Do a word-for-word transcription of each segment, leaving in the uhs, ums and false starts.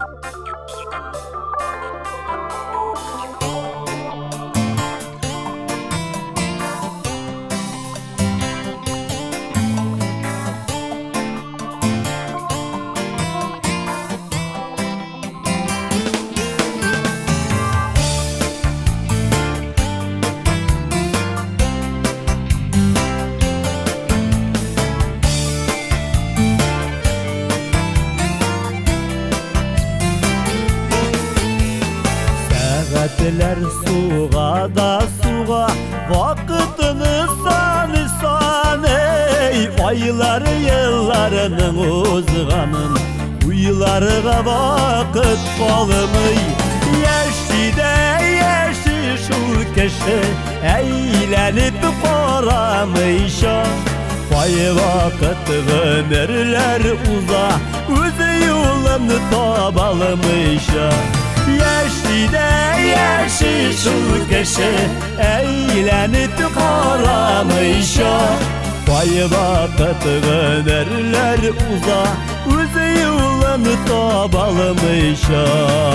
Saatler suğa da suğa, vakitini sanı sanı. Aylar yıllarının uzğanın, uylarına vakit kalmay. Yaşlı da yaşlı şu kişi, eğlenip koramışa. Vay vakit ömürler uza, özü yolunu tabalmışa. Yaşlı da yaşlı şu kişi, eğlenip koramışa. Vay vakit ömürler uza, özü yolunu tabalmışa.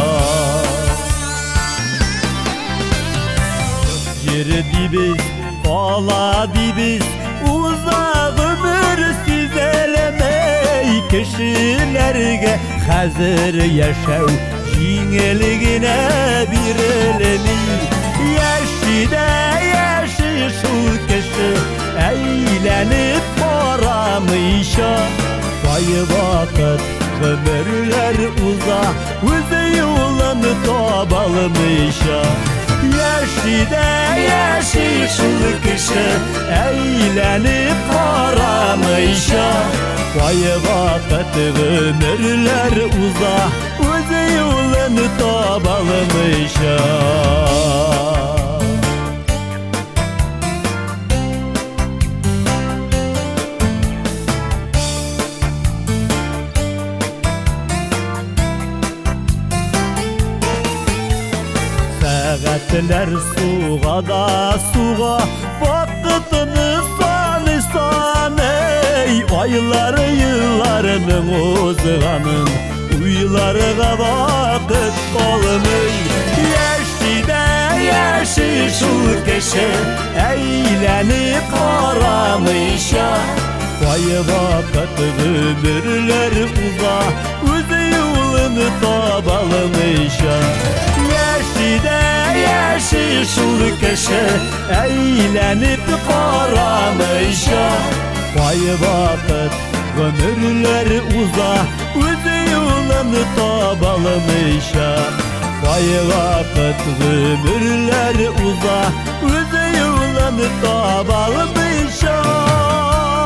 Girdi biz, kaladı biz, uzak ömür sizelemey. Kişilerge hazır yaşav, yingeligine bir elemi. Yaşlı da yaşlı şu kişi, eğlenip koramışa. Vay vakit ömürler uza, özü yolunu tabalmışa. Yaşlı da yaşlı şu kişi, eğlenip koramışa. Vay vakit ömürler uza, özü yolunu tabalmışa. Saatler suğa da suğa, vakitini sanı sanı. Aylar yıllarının uzğanın, uylarına vakit kalmay. Yaşlı da yaşlı şu kişi, eğlenip koramışa. Vay vakit ömürler uza, özü yolunu tabalmışa. Yaşlı da yaşlı şu kişi, eğlenip koramışa. Vay vakit ömürler uza, özü yolunu tabalmışa. Vay vakit ömürler uza, özü yolunu tabalmışa.